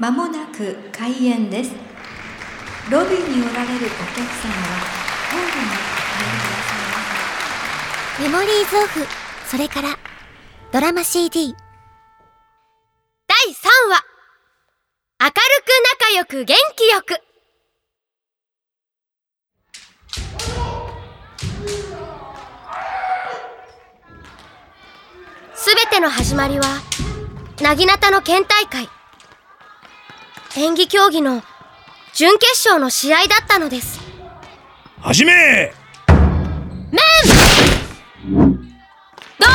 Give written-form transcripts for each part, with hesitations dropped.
まもなく開演です。ロビーにおられるお客様はホールにお入りくださいませ。 メモリーズオフ、それからドラマ CD 第3話、明るく仲良く元気よく。すべての始まりはなぎなたの県大会、演技競技の準決勝の試合だったのです。 始め！ どう？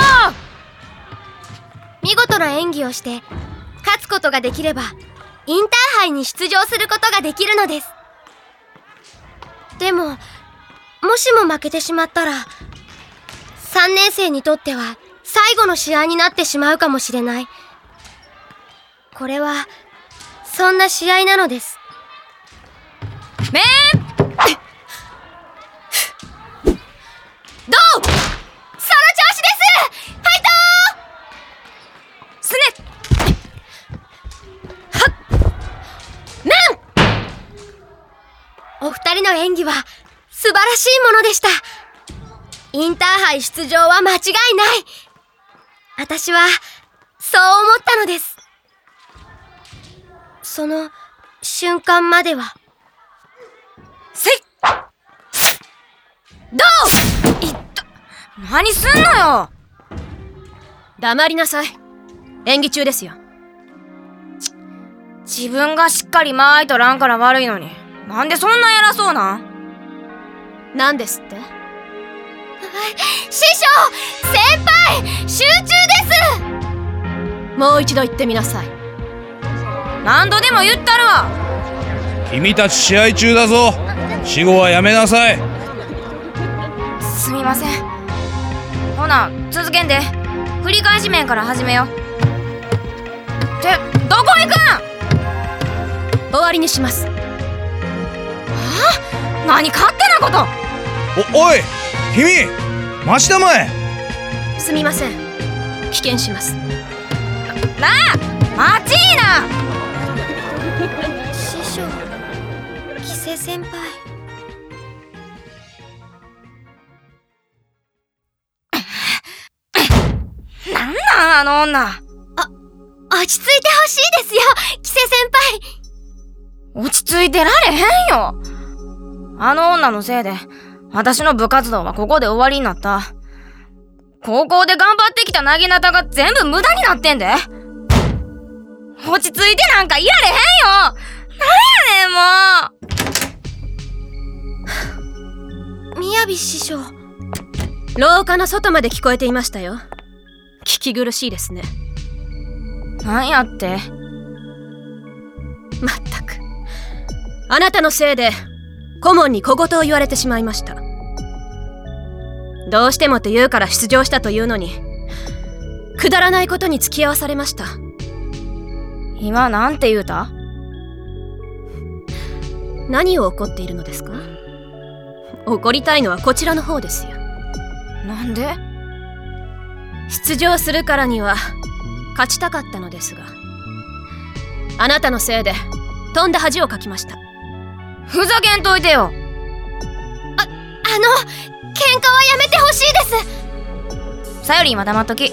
見事な演技をして勝つことができればインターハイに出場することができるのです。でも、もしも負けてしまったら3年生にとっては最後の試合になってしまうかもしれない。これはそんな試合なのです。どう？その調子です！ファイトー！すね！はっ！お二人の演技は素晴らしいものでした。インターハイ出場は間違いない。私はそう思ったのです。その瞬間までは。せい！どう？いった！何すんのよ！ 黙りなさい。演技中ですよ。 自分がしっかり間合いとらんから悪いのに、なんでそんな偉そうなん？ なんですって？ 師匠！先輩！集中です！ もう一度言ってみなさい。 何度でも言ったるわ。 君たち試合中だぞ。死後はやめなさい。 すみません。ほな、続けんで。振り返し面から始めよう。ってどこ行くん？ 終わりにします。 はあ？何勝手なこと。 おい君、待ちたまえ。 すみません、棄権します。 なあ、待ちいな。師匠、キセ先輩。なんなんあの女。落ち着いてほしいですよ、キセ先輩。落ち着いてられへんよ。あの女のせいで私の部活動はここで終わりになった。高校で頑張ってきたなぎなたが全部無駄になってんで。落ち着いてなんかいられへんよ。なんやねんもう。雅師匠。 廊下の外まで聞こえていましたよ。聞き苦しいですね。 なんやって？ まったく、あなたのせいで顧問に小言を言われてしまいました。どうしてもと言うから出場したというのに、くだらないことに付き合わされました。 今なんて言うた？ 何を怒っているのですか？怒りたいのはこちらの方ですよ。 なんで？ 出場するからには勝ちたかったのですが、あなたのせいで飛んだ恥をかきました。 ふざけんといてよ。喧嘩はやめてほしいです。さより今黙っとき。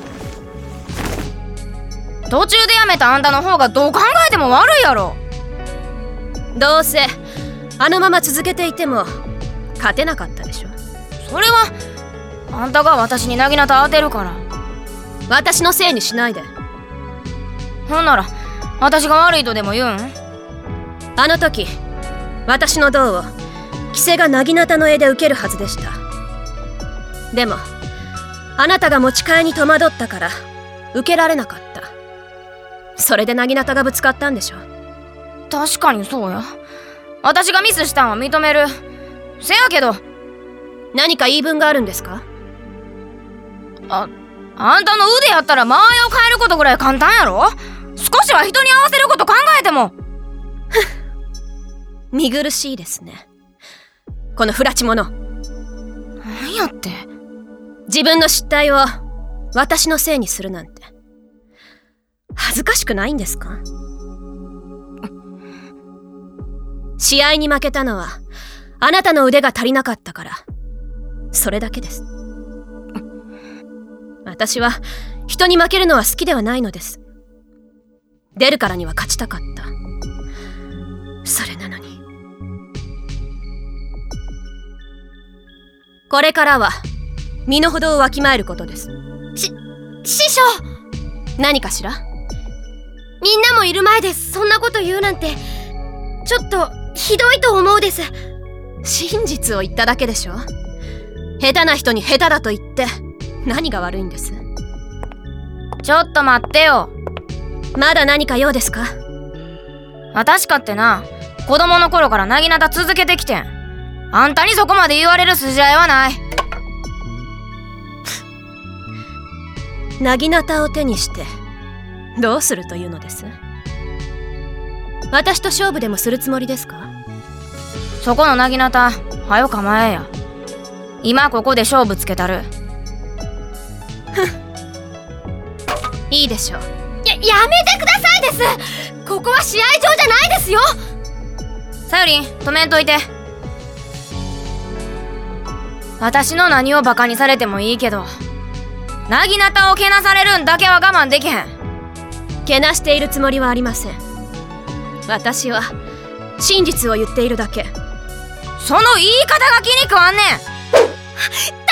途中でやめたあんたの方がどう考えても悪いやろ。 どうせあのまま続けていても勝てなかったでしょ。 それはあんたが私になぎなた当てるから。 私のせいにしないで。 ほんなら私が悪いとでも言うん？ あの時私の銅をキセがなぎなたの絵で受けるはずでした。でもあなたが持ち替えに戸惑ったから受けられなかった。それでなぎなたがぶつかったんでしょ。 確かにそうや。私がミスしたんは認める。せやけど。 何か言い分があるんですか？ あんたの腕やったら間合いを変えることぐらい簡単やろ。少しは人に合わせること考えても。 見苦しいですね、この不埒者。 何やって。 自分の失態を私のせいにするなんて恥ずかしくないんですか？ 試合に負けたのはあなたの腕が足りなかったから、それだけです。私は人に負けるのは好きではないのです。出るからには勝ちたかった。それなのに、これからは身の程をわきまえることです。 師匠、 何かしら？ みんなもいる前でそんなこと言うなんてちょっとひどいと思うです。 真実を言っただけでしょ。下手な人に下手だと言って何が悪いんです？ ちょっと待ってよ。 まだ何か用ですか？ 私かってな、子供の頃からなぎなた続けてきてん。あんたにそこまで言われる筋合いはない。 なぎなたを手にしてどうするというのです？私と勝負でもするつもりですか？ そこのなぎなた、はよ構えや。今ここで勝負つけたる。 いいでしょう。 やめてくださいです。ここは試合場じゃないですよ。さゆりん、止めんといて。私の何をバカにされてもいいけど、なぎなたをけなされるんだけは我慢できへん。 けなしているつもりはありません。私は真実を言っているだけ。 その言い方が気に食わんねん。